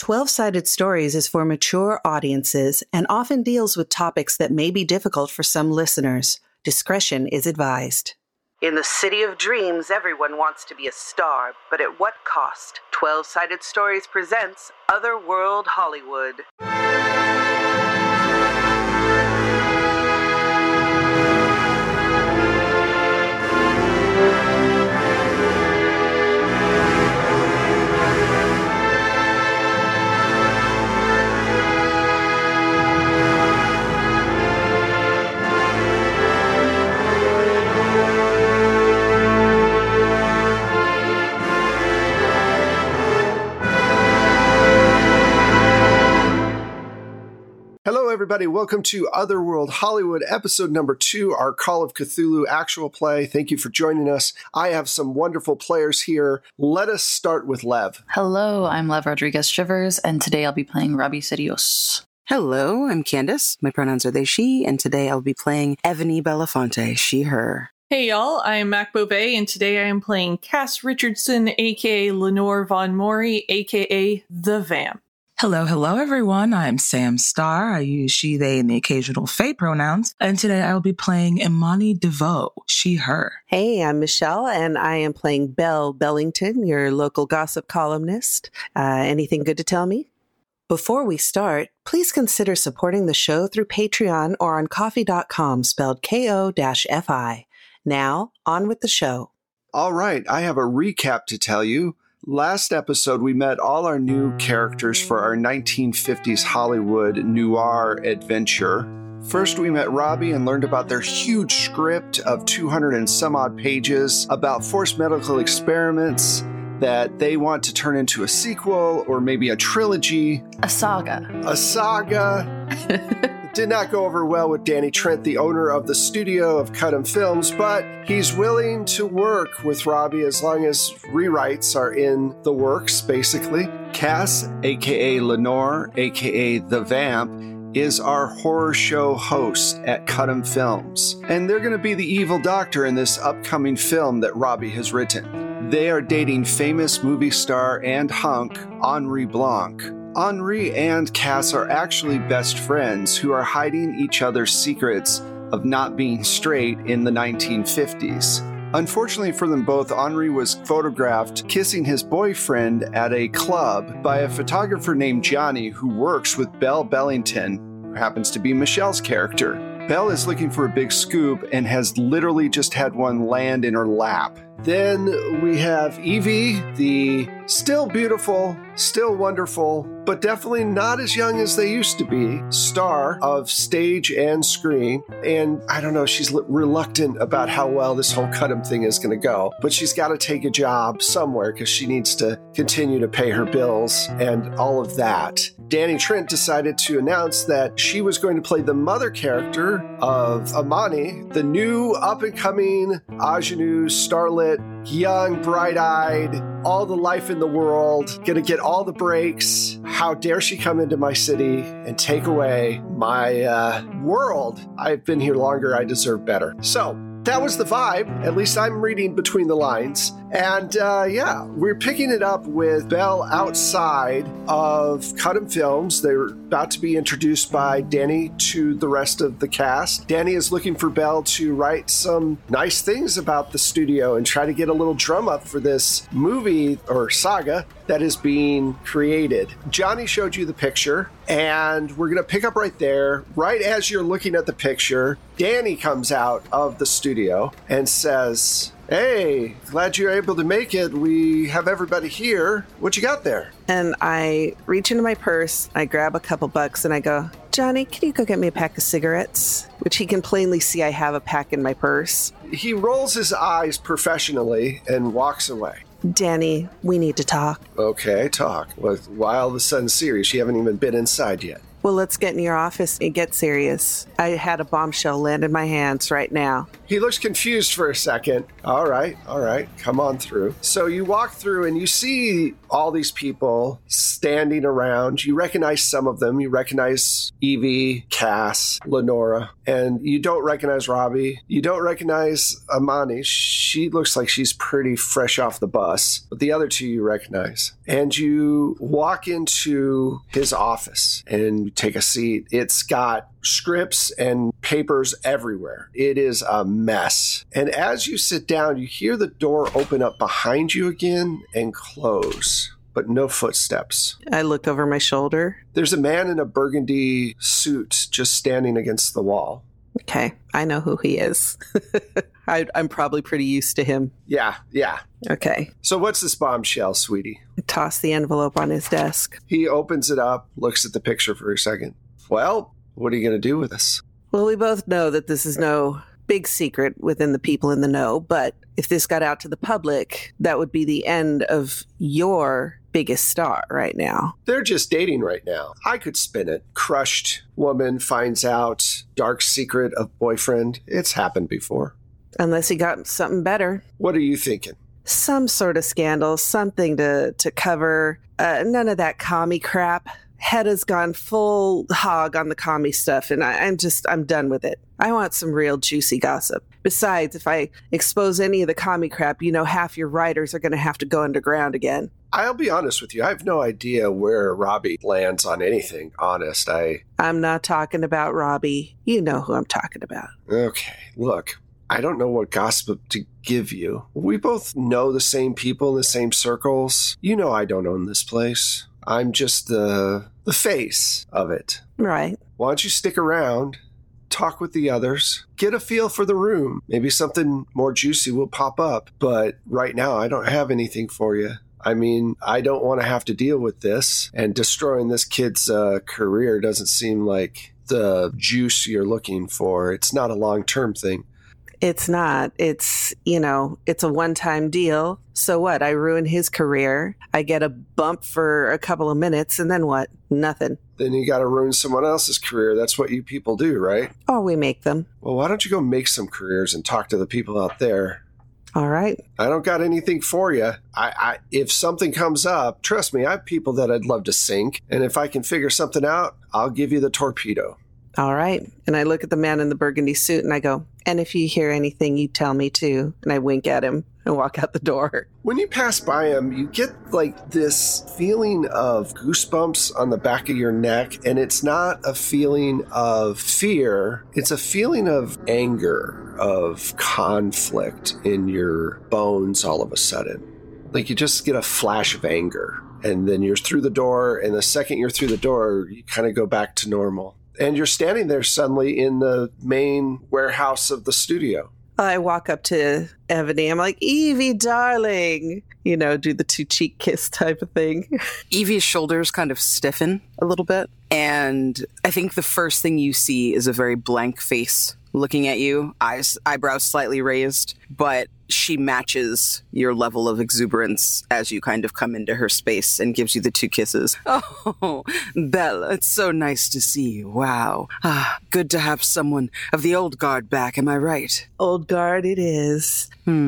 12-Sided Stories is for mature audiences and often deals with topics that may be difficult for some listeners. Discretion is advised. In the City of Dreams, everyone wants to be a star, but at what cost? 12-Sided Stories presents Otherworld Hollywood. Hello, everybody. Welcome to Otherworld Hollywood, episode number 2, our Call of Cthulhu actual play. Thank you for joining us. I have some wonderful players here. Let us start with Lev. Hello, I'm Lev Rodriguez-Shivers, and today I'll be playing Robbie Sidious. Hello, I'm Candace. My pronouns are they, she, and today I'll be playing Ebony Belafonte, she, her. Hey y'all, I'm Mac Beauvais, and today I am playing Cass Richardson, aka Lenore Von Mori, aka The Vamp. Hello, everyone. I'm Sam Starr. I use she, they, and the occasional they pronouns. And today I will be playing Imani DeVoe, she, her. Hey, I'm Michelle, and I am playing Belle Bellington, your local gossip columnist. Anything good to tell me? Before we start, please consider supporting the show through Patreon or on Ko-fi, spelled Ko-Fi. Now, on with the show. All right, I have a recap to tell you. Last episode, we met all our new characters for our 1950s Hollywood noir adventure. First, we met Robbie and learned about their huge script of 200 and some odd pages about forced medical experiments that they want to turn into a sequel or maybe a trilogy. A saga. It did not go over well with Danny Trent, the owner of the studio of Cut 'Em Films, but he's willing to work with Robbie as long as rewrites are in the works, basically. Cass, aka Lenore, aka The Vamp, is our horror show host at Cut 'Em Films, and they're going to be the evil doctor in this upcoming film that Robbie has written. They are dating famous movie star and hunk Henri Blanc. Henri and Cass are actually best friends who are hiding each other's secrets of not being straight in the 1950s. Unfortunately for them both, Henri was photographed kissing his boyfriend at a club by a photographer named Johnny who works with Belle Bellington, who happens to be Michelle's character. Belle is looking for a big scoop and has literally just had one land in her lap. Then we have Evie, the still beautiful, still wonderful, but definitely not as young as they used to be, star of stage and screen. And I don't know, she's reluctant about how well this whole Cut 'Em thing is going to go, but she's got to take a job somewhere because she needs to continue to pay her bills and all of that. Danny Trent decided to announce that she was going to play the mother character of Imani, the new up-and-coming ingenue, starlet, young, bright-eyed, all the life in the world, gonna get all the breaks. How dare she come into my city and take away my world? I've been here longer, I deserve better. So, that was the vibe. At least I'm reading between the lines. And we're picking it up with Belle outside of Cut 'Em Films. They're about to be introduced by Danny to the rest of the cast. Danny is looking for Belle to write some nice things about the studio and try to get a little drum up for this movie or saga that is being created. Johnny showed you the picture, and we're going to pick up right there. Right as you're looking at the picture, Danny comes out of the studio and says, "Hey, glad you're able to make it. We have everybody here. What you got there?" And I reach into my purse, I grab a couple bucks, and I go, "Johnny, can you go get me a pack of cigarettes?" Which he can plainly see I have a pack in my purse. He rolls his eyes professionally and walks away. "Danny, we need to talk." "Okay, talk. Why all of a sudden serious? You haven't even been inside yet." "Well, let's get in your office and get serious. I had a bombshell land in my hands right now." He looks confused for a second. All right. Come on through. So you walk through and you see all these people standing around. You recognize some of them. You recognize Evie, Cass, Lenora, and you don't recognize Robbie. You don't recognize Amani. She looks like she's pretty fresh off the bus, but the other two you recognize. And you walk into his office and you take a seat. It's got scripts and papers everywhere. It is a mess. And as you sit down, you hear the door open up behind you again and close, but no footsteps. I look over my shoulder. There's a man in a burgundy suit just standing against the wall. Okay, I know who he is. I'm probably pretty used to him. Yeah. Okay. So what's this bombshell, sweetie? I toss the envelope on his desk. He opens it up, looks at the picture for a second. Well, what are you going to do with this? Well, we both know that this is no big secret within the people in the know, but if this got out to the public, that would be the end of your biggest star right now. They're just dating right now. I could spin it. Crushed woman finds out dark secret of boyfriend. It's happened before. Unless he got something better. What are you thinking? Some sort of scandal, something to cover. None of that commie crap. Hedda's gone full hog on the commie stuff, and I'm done with it. I want some real juicy gossip. Besides, if I expose any of the commie crap, half your writers are going to have to go underground again. I'll be honest with you. I have no idea where Robbie lands on anything, honest. I'm not talking about Robbie. You know who I'm talking about. Okay, look. I don't know what gossip to give you. We both know the same people in the same circles. You know I don't own this place. I'm just the face of it. Right. Why don't you stick around, talk with the others, get a feel for the room. Maybe something more juicy will pop up. But right now, I don't have anything for you. I mean, I don't want to have to deal with this. And destroying this kid's career doesn't seem like the juice you're looking for. It's not a long-term thing. It's not. It's a one-time deal. So what? I ruin his career. I get a bump for a couple of minutes, and then what? Nothing. Then you got to ruin someone else's career. That's what you people do, right? Or we make them. Well, why don't you go make some careers and talk to the people out there? All right. I don't got anything for you. If something comes up, trust me, I have people that I'd love to sink. And if I can figure something out, I'll give you the torpedo. All right. And I look at the man in the burgundy suit and I go, and if you hear anything, you tell me too. And I wink at him and walk out the door. When you pass by him, you get like this feeling of goosebumps on the back of your neck. And it's not a feeling of fear. It's a feeling of anger, of conflict in your bones all of a sudden. Like you just get a flash of anger. And then you're through the door. And the second you're through the door, you kind of go back to normal. And you're standing there suddenly in the main warehouse of the studio. I walk up to Ebony. I'm like, Evie, darling. Do the two cheek kiss type of thing. Evie's shoulders kind of stiffen a little bit. And I think the first thing you see is a very blank face looking at you, eyebrows slightly raised, but she matches your level of exuberance as you kind of come into her space and gives you the two kisses. Oh, Belle, it's so nice to see you. Wow. Good to have someone of the old guard back, am I right? Old guard it is.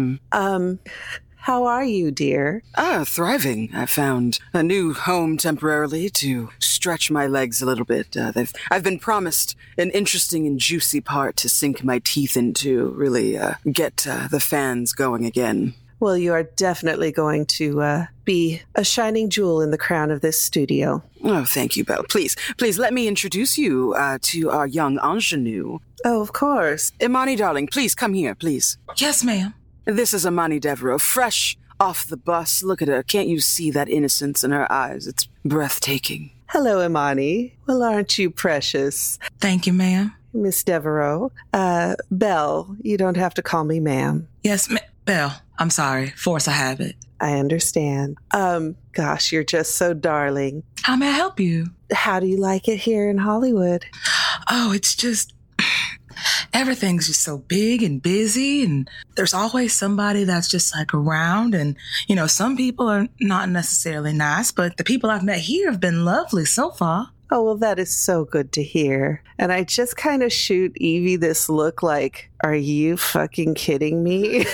How are you, dear? Thriving. I found a new home temporarily to stretch my legs a little bit. I've been promised an interesting and juicy part to sink my teeth into, really get the fans going again. Well, you are definitely going to be a shining jewel in the crown of this studio. Oh, thank you, Belle. Please let me introduce you to our young ingenue. Oh, of course. Imani, darling, please come here, please. Yes, ma'am. This is Imani Devereaux, fresh off the bus. Look at her. Can't you see that innocence in her eyes? It's breathtaking. Hello, Imani. Well, aren't you precious? Thank you, ma'am. Miss Devereaux. Belle, you don't have to call me ma'am. Yes, Belle. I'm sorry. Force a habit. I understand. Gosh, you're just so darling. How may I help you? How do you like it here in Hollywood? Oh, it's just... everything's just so big and busy, and there's always somebody that's just like around. And, some people are not necessarily nice, but the people I've met here have been lovely so far. Oh, well, that is so good to hear. And I just kind of shoot Evie this look like, are you fucking kidding me?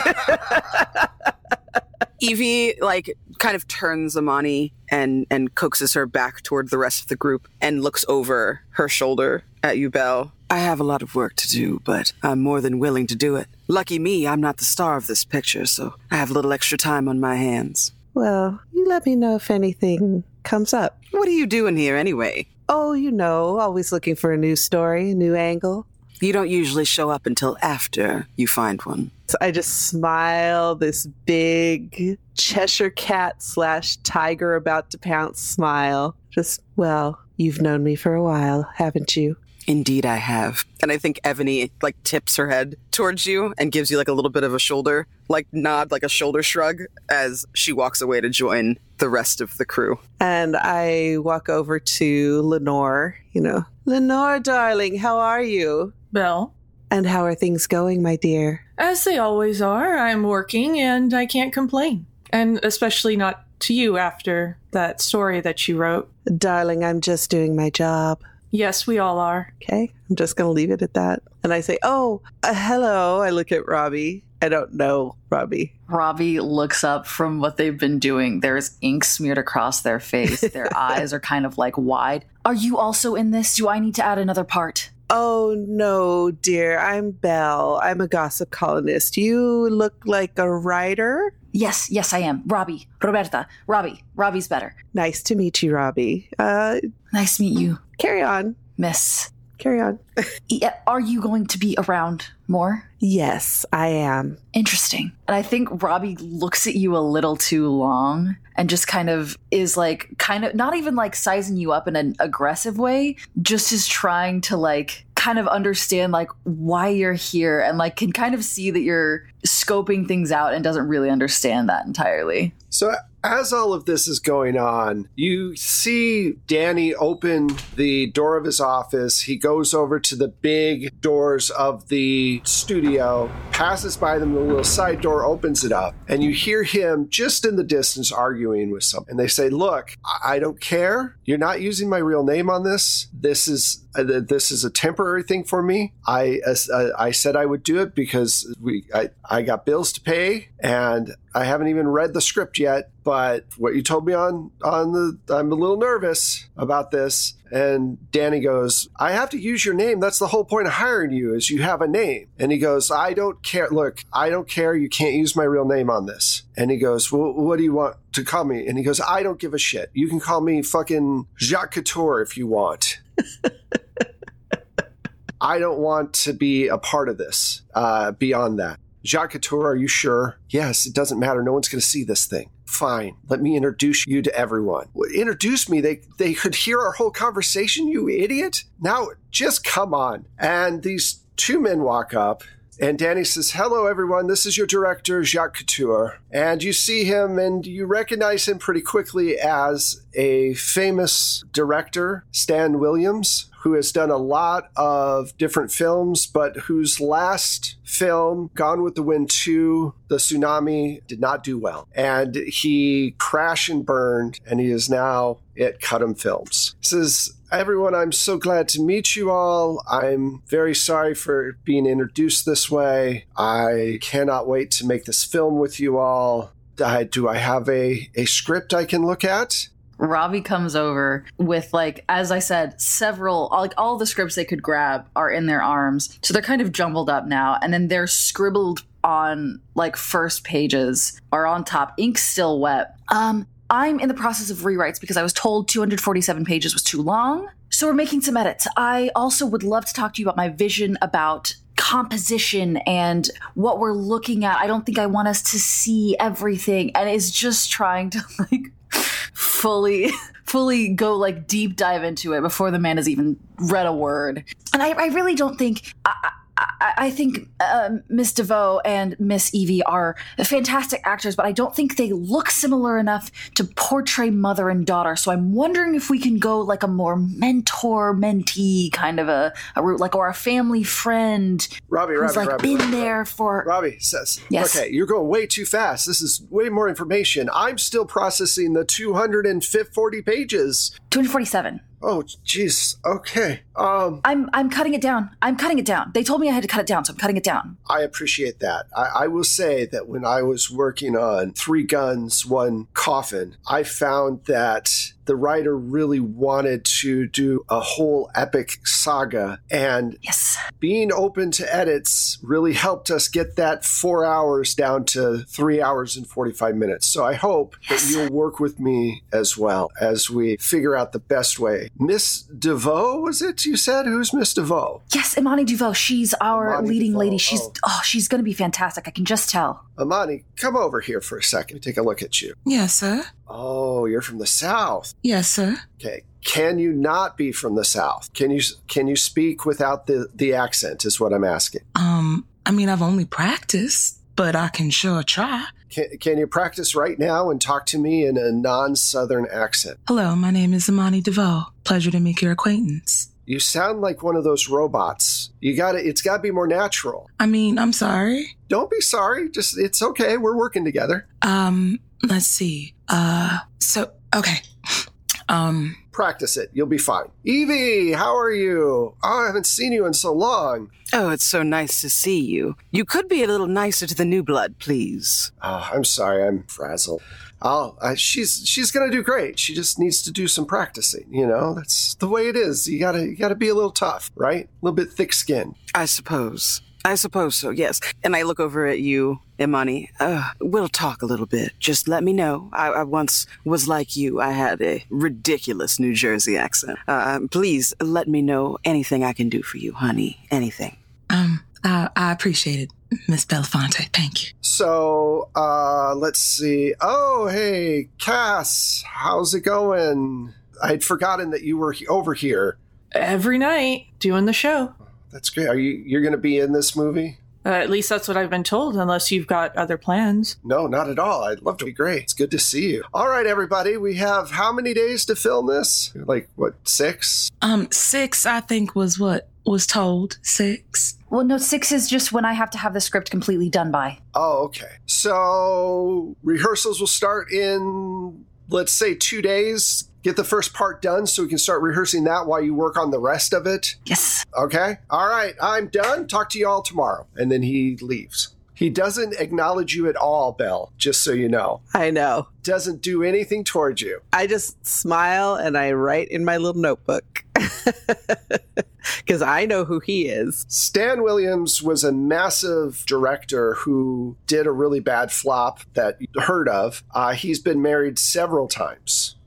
Evie, kind of turns Imani and coaxes her back toward the rest of the group and looks over her shoulder at you, Belle. I have a lot of work to do, but I'm more than willing to do it. Lucky me, I'm not the star of this picture, so I have a little extra time on my hands. Well, you let me know if anything comes up. What are you doing here anyway? Oh, always looking for a new story, a new angle. You don't usually show up until after you find one. So I just smile, this big Cheshire cat / tiger about to pounce smile. Just, well, you've known me for a while, haven't you? Indeed I have. And I think Evany, tips her head towards you and gives you, a little bit of a shoulder, nod, a shoulder shrug as she walks away to join the rest of the crew. And I walk over to Lenore, Lenore, darling, how are you? Belle? And how are things going, my dear? As they always are. I'm working and I can't complain. And especially not to you after that story that you wrote. Darling, I'm just doing my job. Yes, we all are. Okay, I'm just going to leave it at that. And I say, hello. I look at Robbie. I don't know Robbie. Robbie looks up from what they've been doing. There's ink smeared across their face. Their eyes are kind of wide. Are you also in this? Do I need to add another part? Oh, no, dear. I'm Belle. I'm a gossip columnist. You look like a writer? Yes, I am. Robbie. Roberta. Robbie. Robbie's better. Nice to meet you, Robbie. Nice to meet you. Carry on. Miss. Carry on. Are you going to be around more? Yes, I am. Interesting. And I think Robbie looks at you a little too long and just kind of is not even sizing you up in an aggressive way, just is trying to kind of understand why you're here and can kind of see that you're scoping things out and doesn't really understand that entirely. So as all of this is going on, you see Danny open the door of his office. He goes over to the big doors of the studio, passes by them, the little side door opens it up, and you hear him just in the distance arguing with someone. And they say, look, I don't care. You're not using my real name on this. This is a temporary thing for me. I said I would do it because I got bills to pay, and I haven't even read the script yet. But what you told me I'm a little nervous about this. And Danny goes, I have to use your name. That's the whole point of hiring you, is you have a name. And he goes, I don't care. Look, I don't care. You can't use my real name on this. And he goes, well, what do you want to call me? And he goes, I don't give a shit. You can call me fucking Jacques Couture if you want. I don't want to be a part of this beyond that. Jacques Couture, are you sure? Yes, it doesn't matter. No one's going to see this thing. Fine. Let me introduce you to everyone. Introduce me. They could hear our whole conversation, you idiot. Now, just come on. And these two men walk up, and Danny says, hello, everyone. This is your director, Jacques Couture. And you see him, and you recognize him pretty quickly as a famous director, Stan Williams, who has done a lot of different films, but whose last film, Gone with the Wind 2, The Tsunami, did not do well. And he crashed and burned, and he is now at Cudham Films. He says, everyone, I'm so glad to meet you all. I'm very sorry for being introduced this way. I cannot wait to make this film with you all. Do I have a script I can look at? Robbie comes over with, as I said, several, all the scripts they could grab are in their arms. So they're kind of jumbled up now. And then they're scribbled on, first pages are on top. Ink's still wet. I'm in the process of rewrites because I was told 247 pages was too long. So we're making some edits. I also would love to talk to you about my vision about composition and what we're looking at. I don't think I want us to see everything. And it's just trying to, fully go deep dive into it before the man has even read a word. And I really don't think I think Miss DeVoe and Miss Evie are fantastic actors, but I don't think they look similar enough to portray mother and daughter. So I'm wondering if we can go a more mentor-mentee kind of a route, or a family friend Robbie, been there for... Robbie says, yes. Okay, you're going way too fast. This is way more information. I'm still processing the 240 pages. 247. Oh, jeez. Okay. I'm cutting it down. I'm cutting it down. They told me I had to cut it down, so I'm cutting it down. I appreciate that. I will say that when I was working on 3 Guns, 1 Coffin, I found that the writer really wanted to do a whole epic saga, and Yes. being open to edits really helped us get that 4 hours down to 3 hours and 45 minutes. So I hope that you'll work with me as well as we figure out the best way. Miss DeVoe, was it you said? Who's Miss DeVoe? Yes, Imani DuVoe. She's our Imani leading DuVoe, lady. oh. She's going to be fantastic. I can just tell. Amani, come over here for a second. Take a look at you. Yes, sir. Oh, you're from the South. Yes, sir. Okay. Can you not be from the South? Can you speak without the accent is what I'm asking. I mean, I've only practiced, but I can sure try. Can you practice right now and talk to me in a non-Southern accent? Hello, my name is Imani DeVoe. Pleasure to make your acquaintance. You sound like one of those robots. It's gotta be more natural. I mean, I'm sorry. Don't be sorry. It's okay. We're working together. Let's see. Okay. Practice it. You'll be fine. Evie, how are you? Oh, I haven't seen you in so long. Oh, it's so nice to see you. You could be a little nicer to the new blood, please. Oh, I'm sorry. I'm frazzled. She's gonna do great. She just needs to do some practicing. You know, that's the way it is. You gotta be a little tough, right? A little bit thick-skinned. I suppose so, yes. And I look over at you, Imani. We'll talk a little bit. Just let me know. I once was like you. I had a ridiculous New Jersey accent. Please let me know anything I can do for you, honey. Anything. I appreciate it, Miss Belafonte. Thank you. So, let's see. Oh, hey, Cass, how's it going? I'd forgotten that you were over here. Every night, doing the show. That's great. You're going to be in this movie? At least that's what I've been told, unless you've got other plans. No, not at all. I'd love to be great. It's good to see you. All right, everybody. We have how many days to film this? Like, what, 6? 6, I think, was what was told. 6. Well, no, 6 is just when I have to have the script completely done by. Oh, okay. So rehearsals will start in, let's say, 2 days. Get the first part done so we can start rehearsing that while you work on the rest of it. Yes. Okay. All right. I'm done. Talk to you all tomorrow. And then he leaves. He doesn't acknowledge you at all, Belle, just so you know. I know. Doesn't do anything towards you. I just smile and I write in my little notebook. Because I know who he is. Stan Williams was a massive director who did a really bad flop that you heard of. He's been married several times.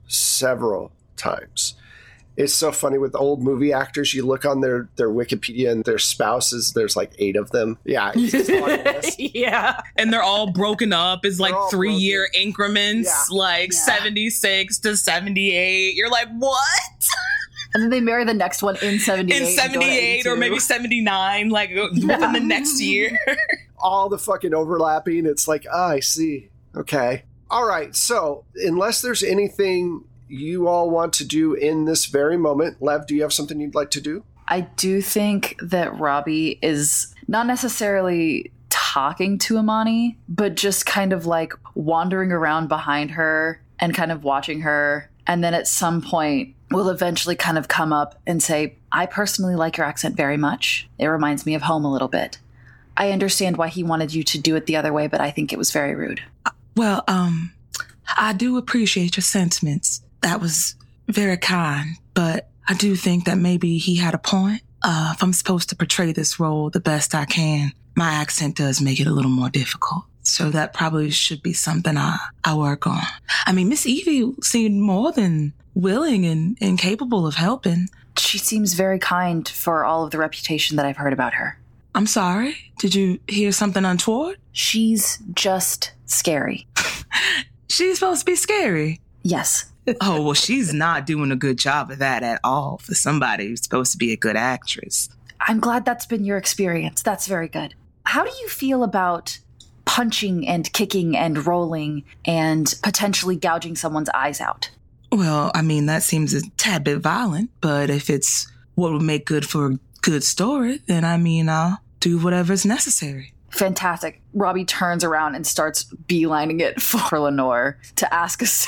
It's so funny with old movie actors. You look on their Wikipedia and their spouses, there's like 8 of them. Yeah. It's just on a list. Yeah. And they're all broken up as like 3-year increments, Yeah. 76 to 78. You're like, what? And then they marry the next one in 78. In 78 or maybe 79, like within the next year. All the fucking overlapping. It's like, I see. Okay. All right. So unless there's anything you all want to do in this very moment, Lev, do you have something you'd like to do? I do think that Robbie is not necessarily talking to Imani, but just kind of like wandering around behind her and kind of watching her. And then at some point will eventually kind of come up and say, I personally like your accent very much. It reminds me of home a little bit. I understand why he wanted you to do it the other way, but I think it was very rude. Well, I do appreciate your sentiments. That was very kind, but I do think that maybe he had a point. If I'm supposed to portray this role the best I can, my accent does make it a little more difficult. So that probably should be something I work on. I mean, Miss Evie seemed more than willing and capable of helping. She seems very kind for all of the reputation that I've heard about her. I'm sorry. Did you hear something untoward? She's just scary. She's supposed to be scary. Yes. Oh, well, she's not doing a good job of that at all for somebody who's supposed to be a good actress. I'm glad that's been your experience. That's very good. How do you feel about punching and kicking and rolling and potentially gouging someone's eyes out? Well, I mean, that seems a tad bit violent, but if it's what would make good for a good story, then I mean, I'll do whatever's necessary. Fantastic. Robbie turns around and starts beelining it for Lenore to ask us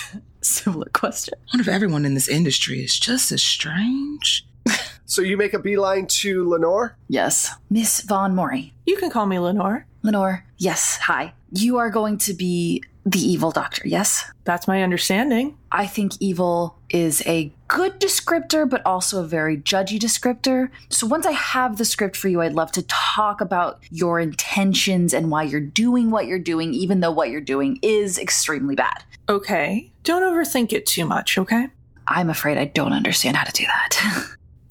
similar question. I wonder if everyone in this industry is just as strange. So you make a beeline to Lenore? Yes. Miss Von Mori. You can call me Lenore. Lenore, yes, hi. You are going to be the evil doctor, yes? That's my understanding. I think evil is a good descriptor, but also a very judgy descriptor. So once I have the script for you, I'd love to talk about your intentions and why you're doing what you're doing, even though what you're doing is extremely bad. Okay. Don't overthink it too much, okay? I'm afraid I don't understand how to do that.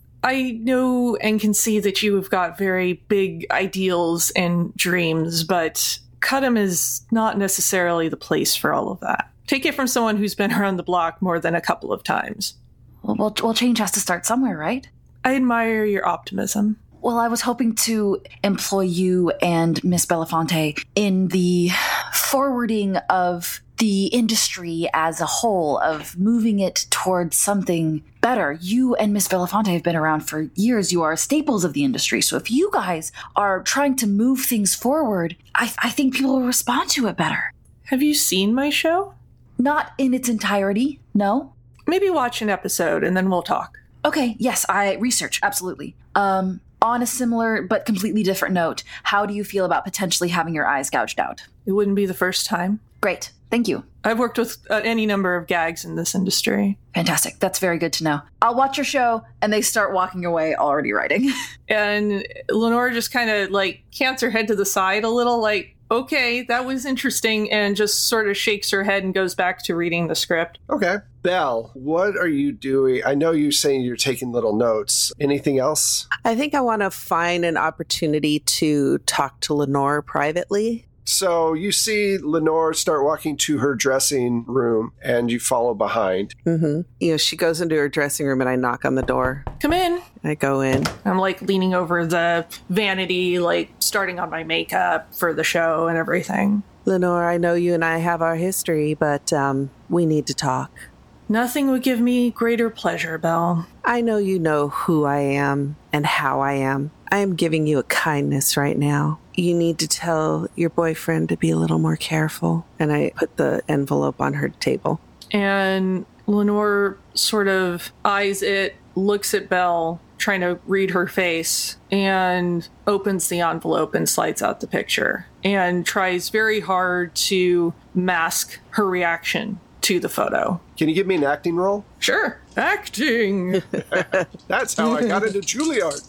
I know and can see that you have got very big ideals and dreams, but Cudham is not necessarily the place for all of that. Take it from someone who's been around the block more than a couple of times. Well, change has to start somewhere, right? I admire your optimism. Well, I was hoping to employ you and Miss Belafonte in the forwarding of the industry as a whole, of moving it towards something better. You and Miss Belafonte have been around for years. You are staples of the industry. So if you guys are trying to move things forward, I think people will respond to it better. Have you seen my show? Not in its entirety, no. Maybe watch an episode and then we'll talk. Okay, yes, I research, absolutely. On a similar but completely different note, how do you feel about potentially having your eyes gouged out? It wouldn't be the first time. Great, thank you. I've worked with any number of gags in this industry. Fantastic, that's very good to know. I'll watch your show, and they start walking away already writing. And Lenore just kind of like cants her head to the side a little, like, okay, that was interesting, and just sort of shakes her head and goes back to reading the script. Okay. Belle, what are you doing? I know you're saying you're taking little notes. Anything else? I think I want to find an opportunity to talk to Lenore privately. So you see Lenore start walking to her dressing room and you follow behind. Mm-hmm. You know, she goes into her dressing room and I knock on the door. Come in. I go in. I'm like leaning over the vanity, like starting on my makeup for the show and everything. Lenore, I know you and I have our history, but we need to talk. Nothing would give me greater pleasure, Belle. I know you know who I am and how I am. I am giving you a kindness right now. You need to tell your boyfriend to be a little more careful. And I put the envelope on her table. And Lenore sort of eyes it, looks at Belle, trying to read her face, and opens the envelope and slides out the picture and tries very hard to mask her reaction to the photo. Can you give me an acting roll? Sure. Acting. That's how I got into Juilliard.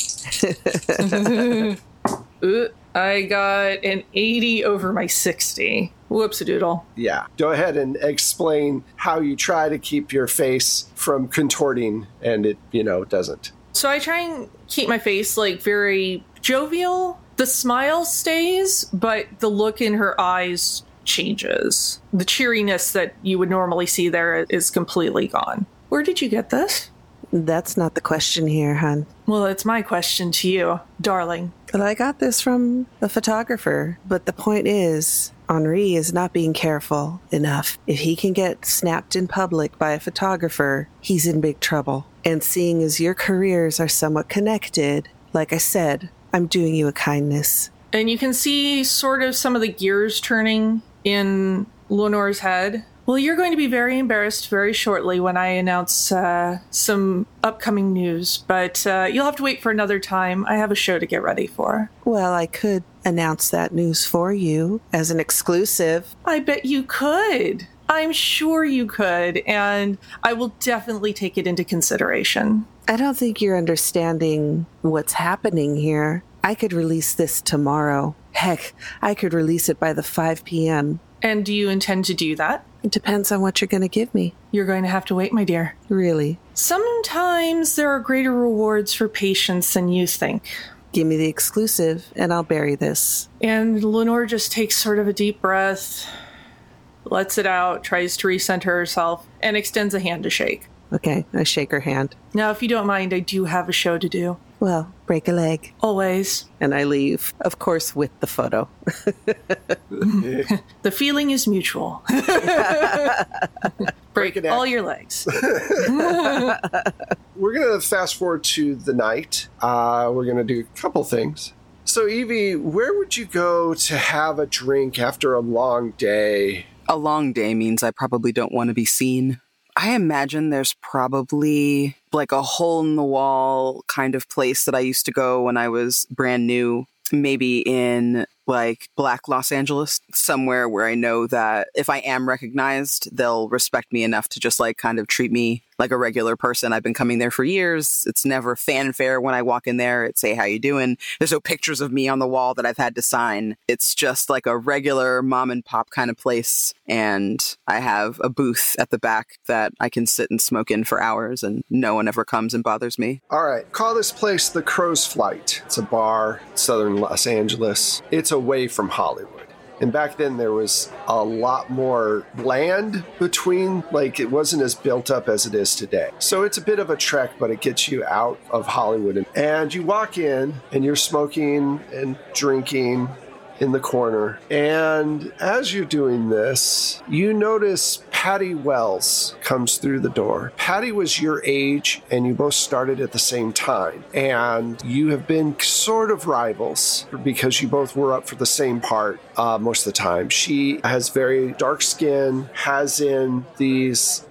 I got an 80 over my 60. Whoops-a-doodle. Yeah. Go ahead and explain how you try to keep your face from contorting and it, doesn't. So I try and keep my face like very jovial. The smile stays, but the look in her eyes changes. The cheeriness that you would normally see there is completely gone. Where did you get this? That's not the question here, hon. Well, it's my question to you, darling. But I got this from a photographer. But the point is, Henri is not being careful enough. If he can get snapped in public by a photographer, he's in big trouble. And seeing as your careers are somewhat connected, like I said, I'm doing you a kindness. And you can see sort of some of the gears turning in Lenore's head. Well, you're going to be very embarrassed very shortly when I announce some upcoming news, but you'll have to wait for another time. I have a show to get ready for. Well, I could announce that news for you as an exclusive. I bet you could. I'm sure you could, and I will definitely take it into consideration. I don't think you're understanding what's happening here. I could release this tomorrow. Heck, I could release it by the 5 p.m. And do you intend to do that? It depends on what you're going to give me. You're going to have to wait, my dear. Really? Sometimes there are greater rewards for patience than you think. Give me the exclusive, and I'll bury this. And Lenore just takes sort of a deep breath, lets it out, tries to recenter herself, and extends a hand to shake. Okay, I shake her hand. Now, if you don't mind, I do have a show to do. Well, break a leg. Always. And I leave, of course, with the photo. The feeling is mutual. Break all your legs. We're going to fast forward to the night. We're going to do a couple things. So, Evie, where would you go to have a drink after a long day? A long day means I probably don't want to be seen. I imagine there's probably like a hole in the wall kind of place that I used to go when I was brand new, maybe in like Black Los Angeles, somewhere where I know that if I am recognized, they'll respect me enough to just like kind of treat me like a regular person. I've been coming there for years. It's never fanfare when I walk in there. It's, hey, how you doing? There's no pictures of me on the wall that I've had to sign. It's just like a regular mom and pop kind of place. And I have a booth at the back that I can sit and smoke in for hours and no one ever comes and bothers me. All right. Call this place the Crow's Flight. It's a bar, southern Los Angeles. It's away from Hollywood. And back then there was a lot more land between, like it wasn't as built up as it is today. So it's a bit of a trek, but it gets you out of Hollywood. And you walk in and you're smoking and drinking in the corner. And as you're doing this, you notice Patty Wells comes through the door. Patty was your age and you both started at the same time. And you have been sort of rivals because you both were up for the same part most of the time. She has very dark skin, has in these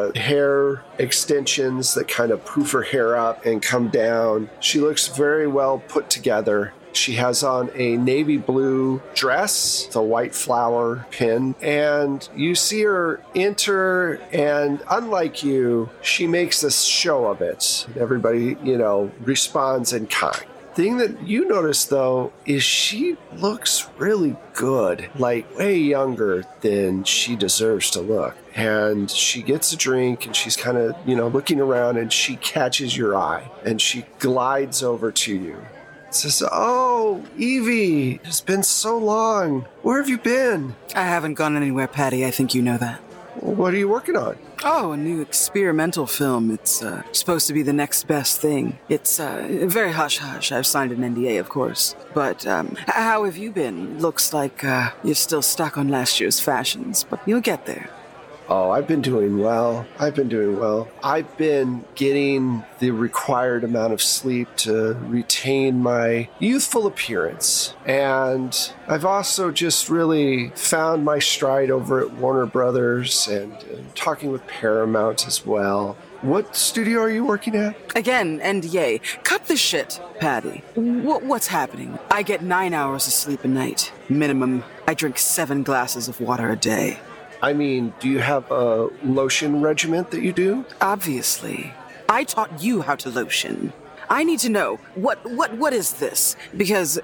hair extensions that kind of poof her hair up and come down. She looks very well put together. She has on a navy blue dress, the white flower pin, and you see her enter, and unlike you, she makes a show of it. Everybody, responds in kind. Thing that you notice, though, is she looks really good, like way younger than she deserves to look. And she gets a drink, and she's kind of, looking around, and she catches your eye, and she glides over to you. Says, "Oh, Evie, it's been so long. Where have you been?" I haven't gone anywhere, Patty. I think you know that. What are you working on? Oh, a new experimental film. It's supposed to be the next best thing. It's very hush-hush. I've signed an NDA, of course. But how have you been? Looks like you're still stuck on last year's fashions, but you'll get there. Oh, I've been doing well. I've been getting the required amount of sleep to retain my youthful appearance. And I've also just really found my stride over at Warner Brothers and talking with Paramount as well. What studio are you working at? Again, NDA. Cut the shit, Patty. What's happening? I get 9 hours of sleep a night. Minimum. I drink 7 glasses of water a day. I mean, do you have a lotion regimen that you do? Obviously. I taught you how to lotion. I need to know, what is this? Because,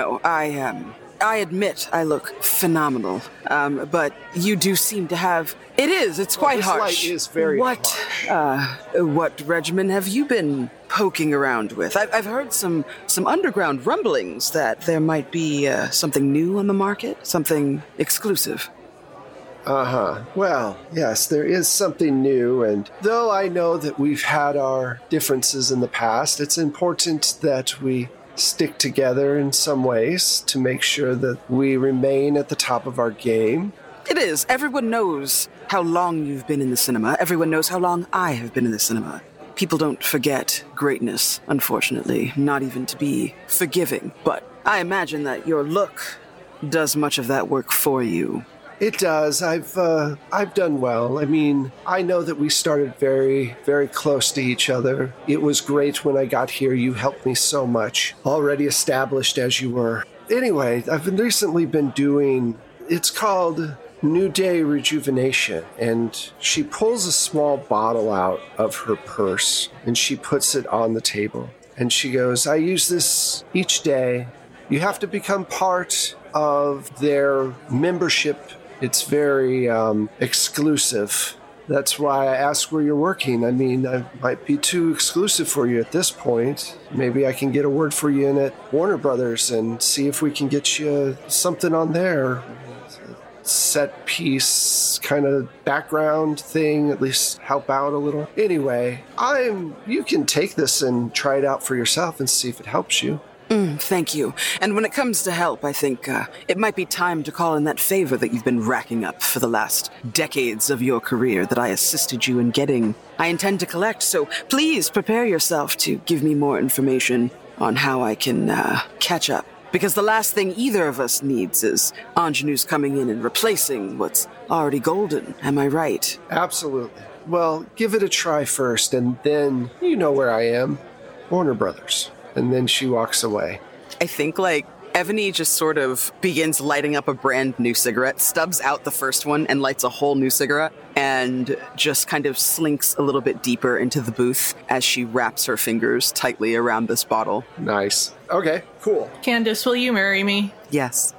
I admit I look phenomenal, but you do seem to have... It's quite harsh. Light is very harsh. What regimen have you been poking around with? I've heard some underground rumblings that there might be something new on the market, something exclusive. Uh-huh. Well, yes, there is something new, and though I know that we've had our differences in the past, it's important that we stick together in some ways to make sure that we remain at the top of our game. It is. Everyone knows how long you've been in the cinema. Everyone knows how long I have been in the cinema. People don't forget greatness, unfortunately, not even to be forgiving. But I imagine that your look does much of that work for you. It does. I've done well. I mean, I know that we started very, very close to each other. It was great when I got here. You helped me so much, already established as you were. Anyway, I've recently been doing, it's called New Day Rejuvenation, and she pulls a small bottle out of her purse, and she puts it on the table. And she goes, "I use this each day. You have to become part of their membership. It's very exclusive. That's why I ask where you're working. I mean, I might be too exclusive for you at this point. Maybe I can get a word for you in at Warner Brothers and see if we can get you something on there. Set piece kind of background thing, at least help out a little. Anyway, you can take this and try it out for yourself and see if it helps you." Thank you. And when it comes to help, I think it might be time to call in that favor that you've been racking up for the last decades of your career that I assisted you in getting. I intend to collect, so please prepare yourself to give me more information on how I can catch up. Because the last thing either of us needs is ingenues coming in and replacing what's already golden. Am I right? Absolutely. Well, give it a try first, and then you know where I am. Warner Brothers. And then she walks away. I think, Ebony just sort of begins lighting up a brand new cigarette, stubs out the first one and lights a whole new cigarette, and just kind of slinks a little bit deeper into the booth as she wraps her fingers tightly around this bottle. Nice. Okay, cool. Candace, will you marry me? Yes.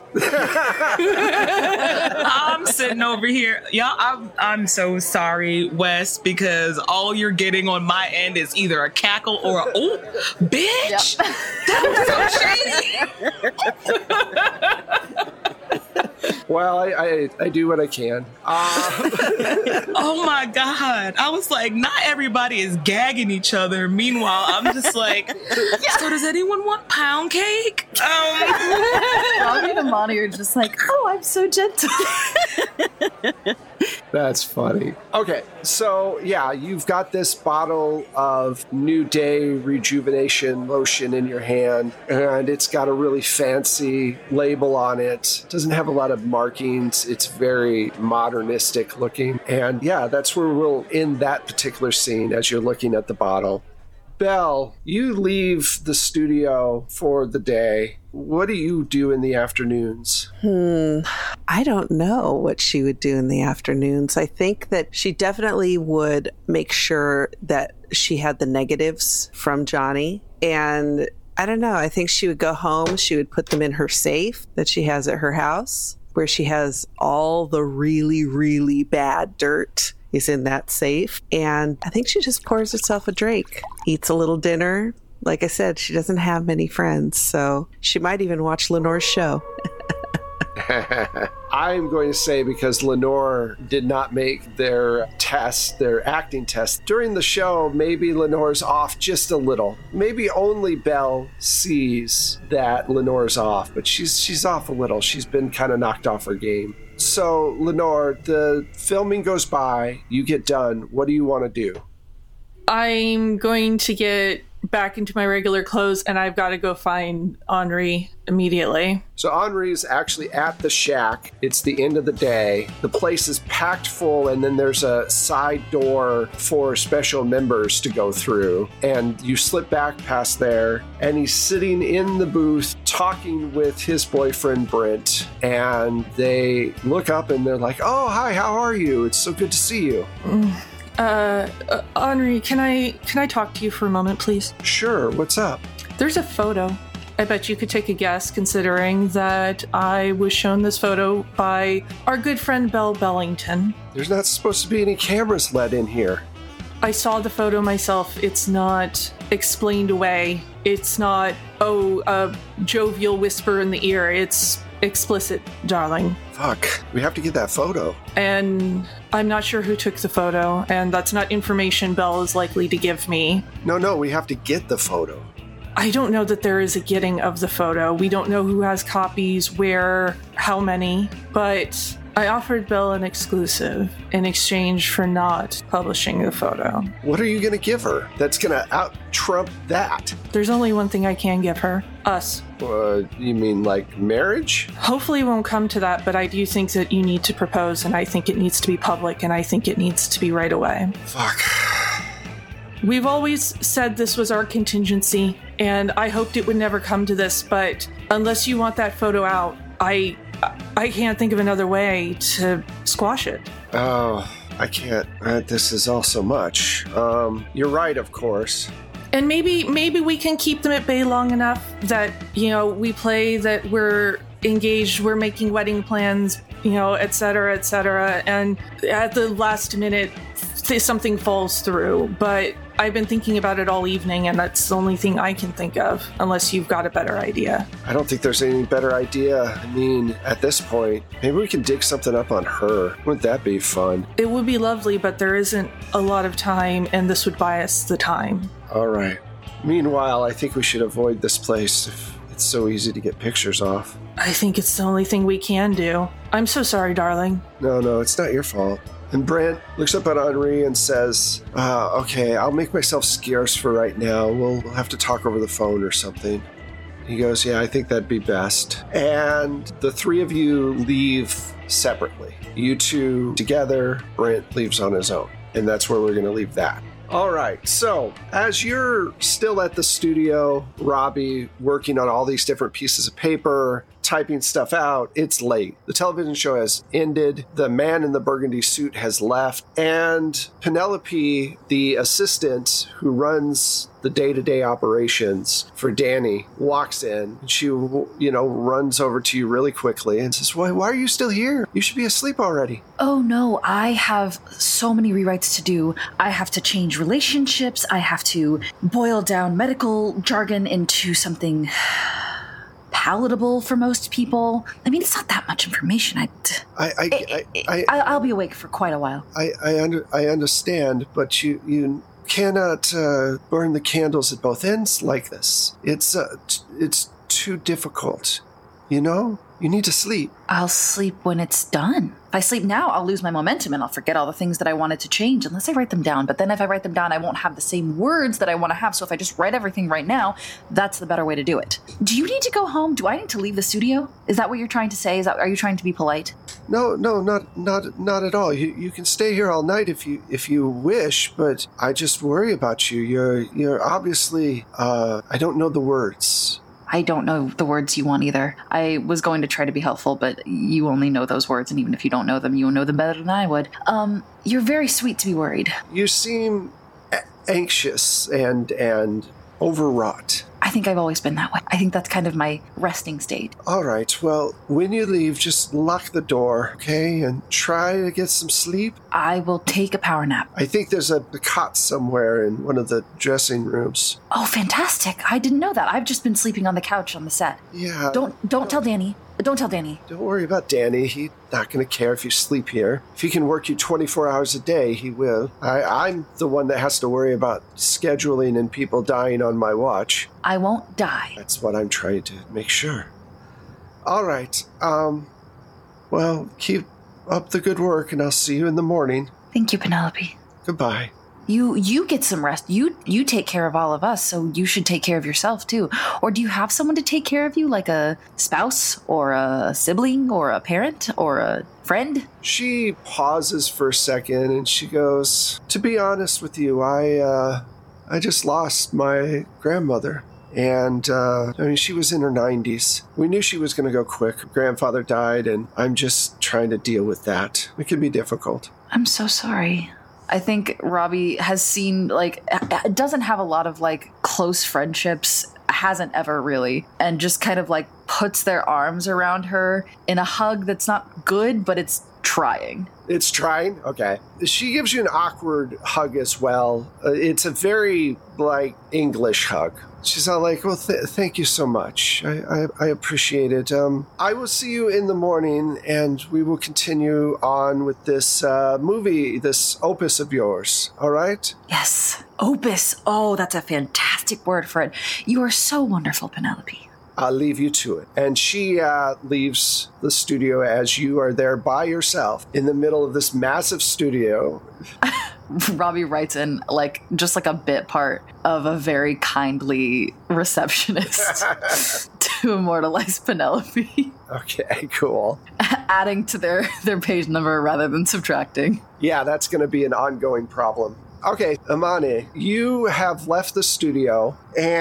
I'm sitting over here. Y'all, I'm so sorry, Wes, because all you're getting on my end is either a cackle or a, oh, bitch! Yep. That was so shady! Well, I do what I can. Oh my God. I was like, not everybody is gagging each other. Meanwhile, I'm just like, so does anyone want pound cake? Robbie and Amani are just like, oh, I'm so gentle. That's funny. Okay, so yeah, you've got this bottle of New Day rejuvenation lotion in your hand, and it's got a really fancy label on it. It doesn't have a lot of markings. It's very modernistic looking. And yeah, that's where we'll end that particular scene as you're looking at the bottle. Belle, you leave the studio for the day. What do you do in the afternoons? I don't know what she would do in the afternoons. I think that she definitely would make sure that she had the negatives from Johnny. And I don't know, I think she would go home. She would put them in her safe that she has at her house, where she has all the really, really bad dirt is in that safe. And I think she just pours herself a drink, eats a little dinner. Like I said, she doesn't have many friends, so she might even watch Lenore's show. I'm going to say, because Lenore did not make their acting test during the show, maybe Lenore's off just a little. Maybe only Belle sees that Lenore's off, but she's off a little. She's been kind of knocked off her game. So, Lenore, the filming goes by, you get done. What do you want to do? I'm going to get back into my regular clothes, and I've got to go find Henri immediately. So Henri's actually at the shack. It's the end of the day. The place is packed full, and then there's a side door for special members to go through. And you slip back past there, and he's sitting in the booth talking with his boyfriend, Brent. And they look up and they're like, oh, hi, how are you? It's so good to see you. Henri, can I talk to you for a moment, please? Sure, what's up? There's a photo. I bet you could take a guess, considering that I was shown this photo by our good friend Belle Bellington. There's not supposed to be any cameras let in here. I saw the photo myself. It's not explained away. It's not, a jovial whisper in the ear. It's explicit, darling. Fuck, we have to get that photo. And I'm not sure who took the photo, and that's not information Belle is likely to give me. No, we have to get the photo. I don't know that there is a getting of the photo. We don't know who has copies, where, how many, but I offered Belle an exclusive in exchange for not publishing the photo. What are you going to give her that's going to out-trump that? There's only one thing I can give her. Us. You mean like marriage? Hopefully it won't come to that, but I do think that you need to propose, and I think it needs to be public, and I think it needs to be right away. Fuck. We've always said this was our contingency, and I hoped it would never come to this, but unless you want that photo out, I can't think of another way to squash it. Oh, I can't. This is all so much. You're right, of course. And maybe we can keep them at bay long enough that, we play that we're engaged, we're making wedding plans, et cetera, and at the last minute, something falls through. But I've been thinking about it all evening, and that's the only thing I can think of, unless you've got a better idea. I don't think there's any better idea. I mean, at this point, maybe we can dig something up on her. Wouldn't that be fun? It would be lovely, but there isn't a lot of time, and this would buy us the time. All right. Meanwhile, I think we should avoid this place if it's so easy to get pictures off. I think it's the only thing we can do. I'm so sorry, darling. No, it's not your fault. And Brent looks up at Henri and says, okay, I'll make myself scarce for right now. We'll have to talk over the phone or something. He goes, yeah, I think that'd be best. And the three of you leave separately. You two together, Brent leaves on his own. And that's where we're going to leave that. All right, so as you're still at the studio, Robbie, working on all these different pieces of paper, typing stuff out, it's late. The television show has ended. The man in the burgundy suit has left. And Penelope, the assistant who runs the day-to-day operations for Danny, walks in. And she, runs over to you really quickly and says, why are you still here? You should be asleep already. Oh no, I have so many rewrites to do. I have to change relationships. I have to boil down medical jargon into something palatable for most people. I mean, it's not that much information. I'll be awake for quite a while. I understand, but you cannot burn the candles at both ends like this. It's too difficult. You need to sleep. I'll sleep when it's done. If I sleep now, I'll lose my momentum and I'll forget all the things that I wanted to change unless I write them down. But then if I write them down, I won't have the same words that I want to have. So if I just write everything right now, that's the better way to do it. Do you need to go home? Do I need to leave the studio? Is that what you're trying to say? Are you trying to be polite? No, not at all. You can stay here all night if you wish, but I just worry about you. You're obviously I don't know the words. I don't know the words you want either. I was going to try to be helpful, but you only know those words, and even if you don't know them, you'll know them better than I would. You're very sweet to be worried. You seem anxious and overwrought. I think I've always been that way. I think that's kind of my resting state. All right, well, when you leave, just lock the door, okay? And try to get some sleep. I will take a power nap. I think there's a cot somewhere in one of the dressing rooms. Oh, fantastic. I didn't know that. I've just been sleeping on the couch on the set. Yeah. Don't tell Danny. Don't tell Danny. Don't worry about Danny. He's not going to care if you sleep here. If he can work you 24 hours a day, he will. I'm the one that has to worry about scheduling and people dying on my watch. I won't die. That's what I'm trying to make sure. All right. Well, keep up the good work, and I'll see you in the morning. Thank you, Penelope. Goodbye. You get some rest. You take care of all of us, so you should take care of yourself too. Or do you have someone to take care of you, like a spouse or a sibling or a parent or a friend? She pauses for a second and she goes, to be honest with you, I just lost my grandmother. And, she was in her 90s. We knew she was going to go quick. Her grandfather died, and I'm just trying to deal with that. It can be difficult. I'm so sorry. I think Robbie has seen, doesn't have a lot of, close friendships, hasn't ever really, and just kind of, puts their arms around her in a hug that's not good, but it's trying. It's trying? Okay. She gives you an awkward hug as well. It's a very, English hug. She's all like, well, thank you so much. I appreciate it. I will see you in the morning, and we will continue on with this movie, this opus of yours. All right? Yes. Opus. Oh, that's a fantastic word for it. You are so wonderful, Penelope. I'll leave you to it. And she leaves the studio as you are there by yourself in the middle of this massive studio. Robbie writes in just a bit part of a very kindly receptionist to immortalize Penelope. Okay, cool. Adding to their page number rather than subtracting. Yeah, that's going to be an ongoing problem. Okay, Amani, you have left the studio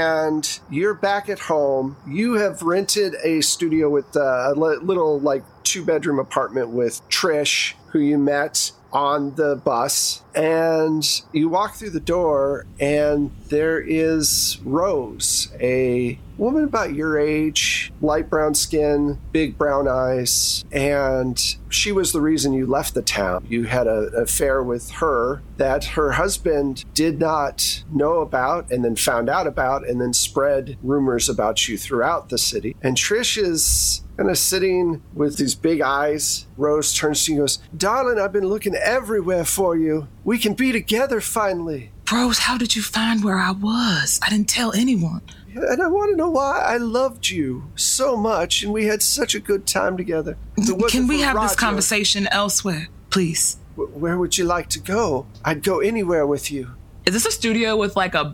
and you're back at home. You have rented a studio with a little 2-bedroom apartment with Trish, who you met on the bus, and you walk through the door and there is Rose, a woman about your age, light brown skin, big brown eyes, and she was the reason you left the town. You had an affair with her that her husband did not know about and then found out about and then spread rumors about you throughout the city. And Trish is kind of sitting with these big eyes. Rose turns to you and goes, darling, I've been looking everywhere for you. We can be together finally. Rose, how did you find where I was? I didn't tell anyone. And I want to know why. I loved you so much, and we had such a good time together. Can we have this conversation elsewhere, please? Where would you like to go? I'd go anywhere with you. Is this a studio with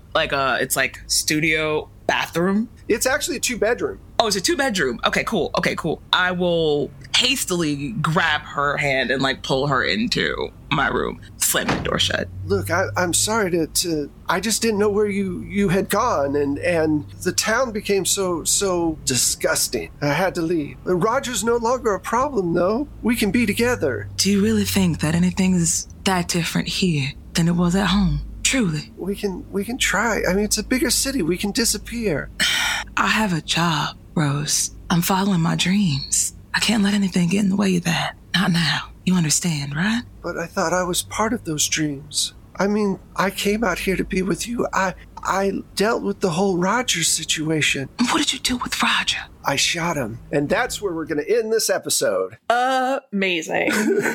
it's studio bathroom? It's actually a 2-bedroom. Oh, it's a 2-bedroom. Okay, cool. I will hastily grab her hand and pull her into my room. slamming the door shut. Look, I'm sorry to I just didn't know where you had gone, and the town became so disgusting. I had to leave. Roger's no longer a problem, though. We can be together. Do you really think that anything is that different here than it was at home? Truly. We can try. I mean, it's a bigger city. We can disappear. I have a job, Rose. I'm following my dreams. I can't let anything get in the way of that. Not now. You understand, right? But I thought I was part of those dreams. I mean, I came out here to be with you. I dealt with the whole Roger situation. What did you do with Roger? I shot him. And that's where we're going to end this episode. Amazing.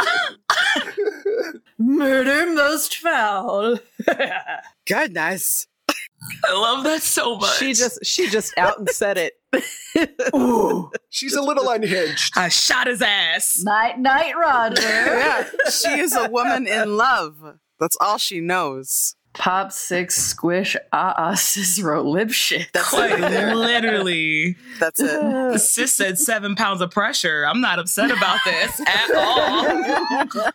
Murder most foul. Goodness. I love that so much. She just out and said it. Ooh, she's a little unhinged. I shot his ass. Night, Roger. Yeah, she is a woman in love. That's all she knows. Pop 6 squish Cicero lip shit. Quite literally. That's it. Sis said 7 pounds of pressure. I'm not upset about this at all.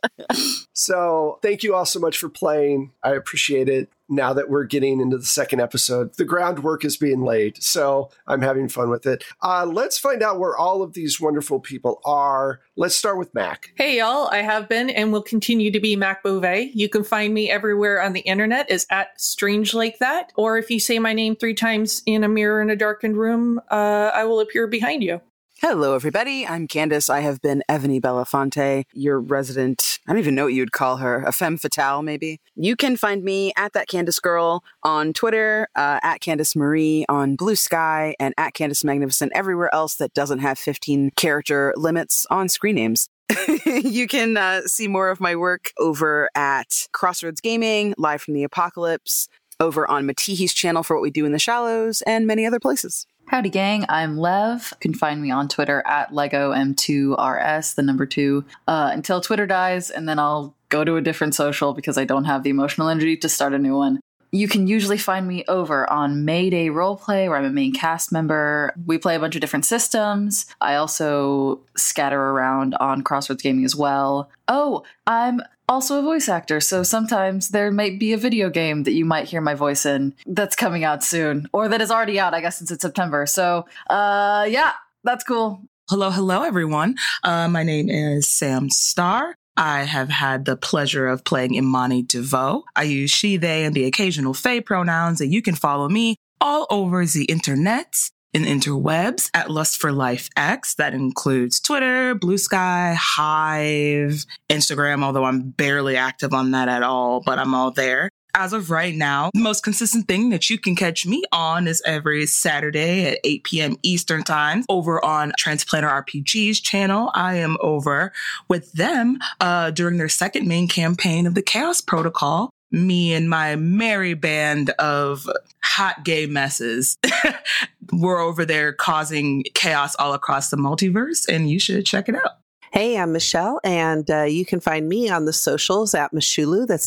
So thank you all so much for playing. I appreciate it. Now that we're getting into the second episode, the groundwork is being laid. So I'm having fun with it. Let's find out where all of these wonderful people are. Let's start with Mac. Hey, y'all. I have been and will continue to be Mac Beauvais. You can find me everywhere on the internet as @StrangeLikeThat. Or if you say my name 3 times in a mirror in a darkened room, I will appear behind you. Hello, everybody. I'm Candace. I have been Ebony Belafonte, your resident, I don't even know what you'd call her, a femme fatale, maybe. You can find me at That Candace Girl on Twitter, at Candace Marie on Blue Sky, and at Candace Magnificent everywhere else that doesn't have 15 character limits on screen names. You can see more of my work over at Crossroads Gaming, Live from the Apocalypse, over on Matihi's channel for What We Do in the Shallows, and many other places. Howdy, gang. I'm Lev. You can find me on Twitter at LegoM2RS, the number 2, until Twitter dies, and then I'll go to a different social because I don't have the emotional energy to start a new one. You can usually find me over on Mayday Roleplay, where I'm a main cast member. We play a bunch of different systems. I also scatter around on Crossroads Gaming as well. Oh, I'm also a voice actor, so sometimes there might be a video game that you might hear my voice in that's coming out soon, or that is already out, I guess, since it's September. So, yeah, that's cool. Hello, everyone. My name is Sam Starr. I have had the pleasure of playing Imani DeVoe. I use she, they, and the occasional they pronouns, and you can follow me all over the internet and interwebs at Lust for Life X. That includes Twitter, Blue Sky, Hive, Instagram, although I'm barely active on that at all, but I'm all there. As of right now, the most consistent thing that you can catch me on is every Saturday at 8 p.m. Eastern Time over on Transplanter RPG's channel. I am over with them during their second main campaign of the Chaos Protocol. Me and my merry band of hot gay messes were over there causing chaos all across the multiverse, and you should check it out. Hey, I'm Michelle, and you can find me on the socials at Michulu. That's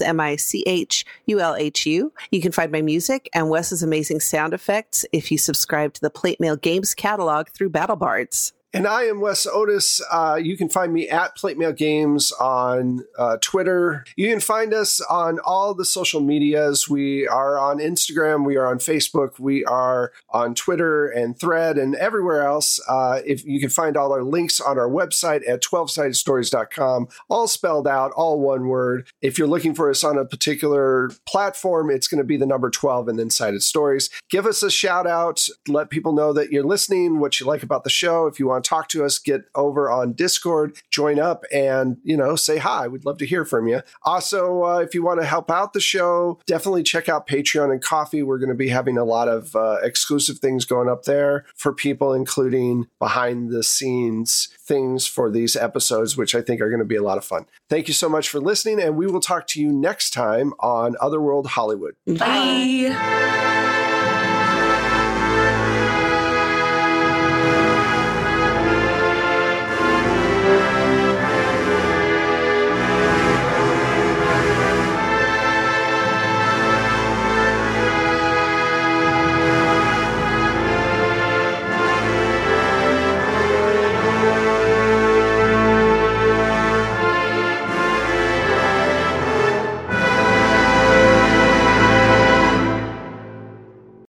MICHULHU. You can find my music and Wes's amazing sound effects if you subscribe to the Plate Mail Games catalog through BattleBards. And I am Wes Otis. You can find me at Plate Mail Games on Twitter. You can find us on all the social medias. We are on Instagram. We are on Facebook. We are on Twitter and Thread and everywhere else. If you can find all our links on our website at 12sidedstories.com, all spelled out, all one word. If you're looking for us on a particular platform, it's going to be the number 12 and then Sided Stories. Give us a shout out. Let people know that you're listening, what you like about the show. If you want to talk to us, get over on Discord, join up, and say hi. We'd love to hear from you. Also, if you want to help out the show, definitely check out Patreon and Coffee. We're going to be having a lot of exclusive things going up there for people, including behind the scenes things for these episodes, which I think are going to be a lot of fun. Thank you so much for listening, and we will talk to you next time on Otherworld Hollywood. Bye.